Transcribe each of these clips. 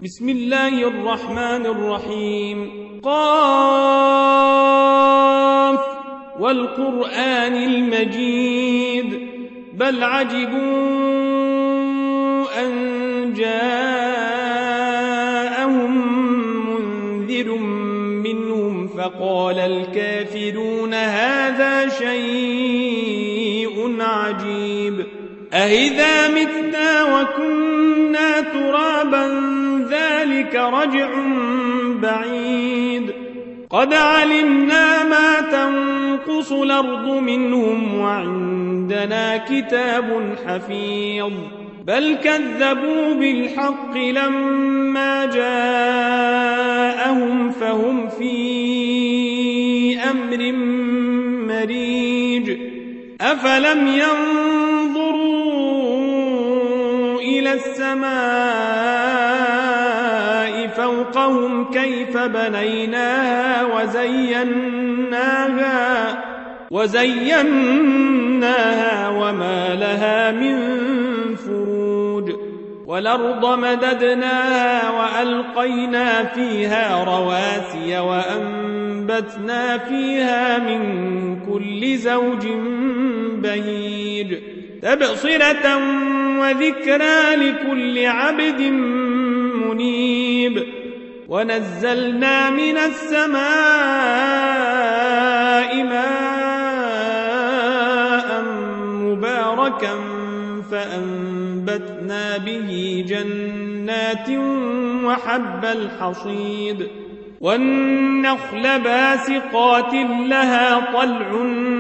بسم الله الرحمن الرحيم. قاف والقرآن المجيد بل عجبوا أن جاءهم منذر منهم فقال الكافرون هذا شيء عجيب أإذا متنا وكنا ترابا ذلك رجع بعيد قد علمنا ما تنقص الأرض منهم وعندنا كتاب حفيظ بل كذبوا بالحق لما جاءهم فهم في أمر مريج أفلم ينظروا إلى السماء فوقهم كيف بنيناها وزيناها وما لها من فروج والأرض مددناها وألقينا فيها رواسي وأنبتنا فيها من كل زوج بهيج تبصرة وذكرى لكل عبد منيب ونزلنا من السماء ماء مباركا فأنبتنا به جنات وحب الحصيد والنخل باسقات لها طلع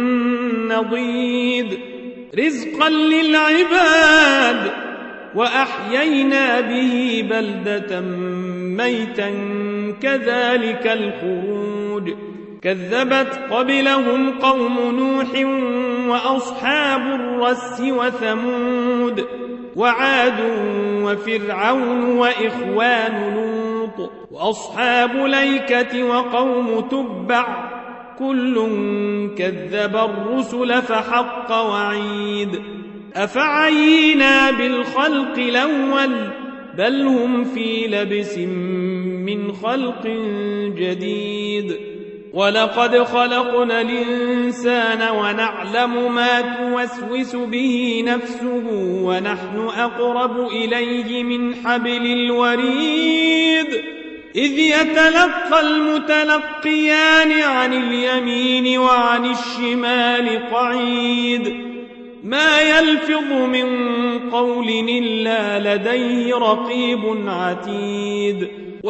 نضيد رزقا للعباد وأحيينا به بلدة ميتا كذلك الخروج كذبت قبلهم قوم نوح وأصحاب الرس وثمود وعاد وفرعون وإخوان لوط وأصحاب الأيكة وقوم تبع كل كذب الرسل فحق وعيد أفعينا بالخلق الأول بل هم في لبس من خلق جديد ولقد خلقنا الإنسان ونعلم ما توسوس به نفسه ونحن أقرب إليه من حبل الوريد إذ يتلقى المتلقيان عن اليمين وعن الشمال قعيد ما يلفظ من قول إلا لديه رقيب عتيد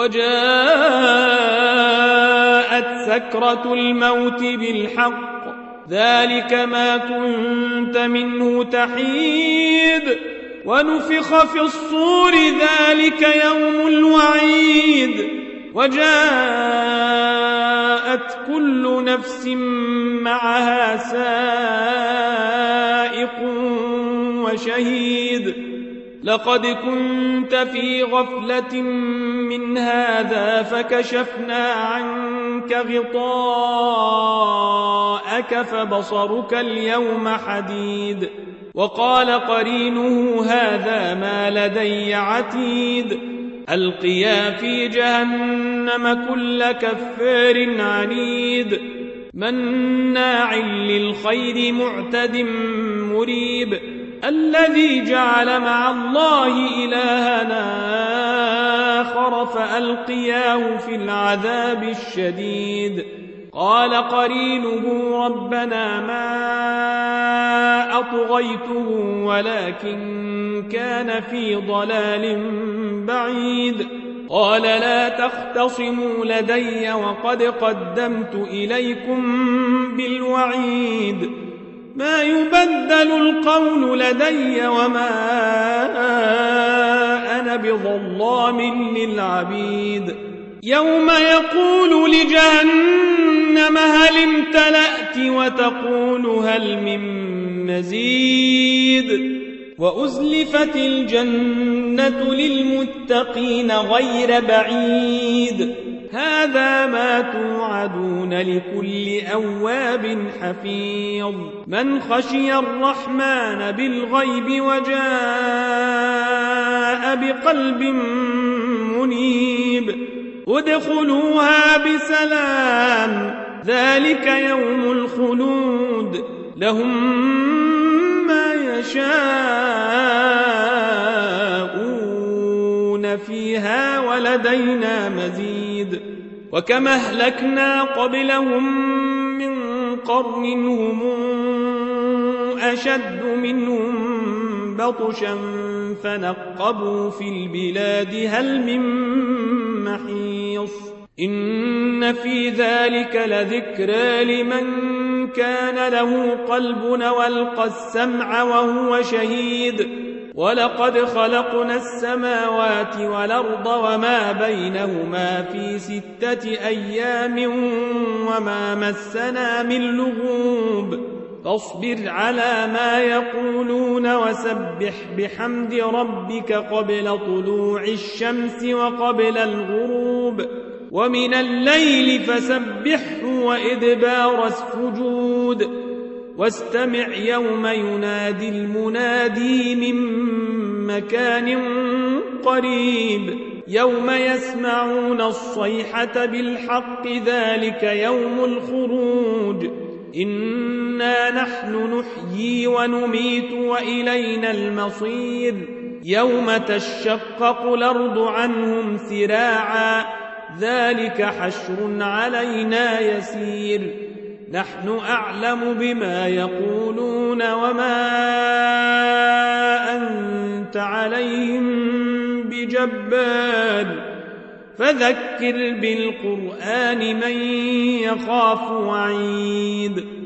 وجاءت سكرة الموت بالحق ذلك ما كنت منه تحيد ونفخ في الصور ذلك يوم الوعيد وجاءت كل نفس معها سائق وشهيد لقد كنت في غفلة من هذا فكشفنا عنك غطاءك فبصرك اليوم حديد وقال قرينه هذا ما لدي عتيد ألقيا في جهنم كل كفار عنيد مناع للخير معتد مريب الذي جعل مع الله إلهنا آخر فألقياه في العذاب الشديد قال قرينه ربنا ما أطغيته ولكن كان في ضلال بعيد قال لا تختصموا لدي وقد قدمت إليكم بالوعيد ما يبدل القول لدي وما أنا بظلام للعبيد يوم يقول لجهنم هل امتلأت وتقول هل من مزيد وأزلفت الجنة للمتقين غير بعيد هذا ما توعدون لكل أواب حفيظ من خشي الرحمن بالغيب وجاء بقلب منيب ادخلوها بسلام ذلك يوم الخلود لهم ما يشاءون فيها ولدينا مزيد وكما أهلكنا قبلهم من قرن هم أشد منهم بطشا فنقبوا في البلاد هل من محيص إن في ذلك لذكرى لمن كان له قلب والقى السمع وهو شهيد ولقد خلقنا السماوات والأرض وما بينهما في 6 أيام وما مسنا من لغوب فاصبر على ما يقولون وسبح بحمد ربك قبل طلوع الشمس وقبل الغروب ومن الليل فسبحه وإدبار السجود واستمع يوم ينادي المنادي من مكان قريب يوم يسمعون الصيحة بالحق ذلك يوم الخروج إنا نحن نحيي ونميت وإلينا المصير يوم تشقق الأرض عنهم سراعا ذلك حشر علينا يسير نحن أعلم بما يقولون وما أنت عليهم بجبار فذكر بالقرآن من يخاف وعيد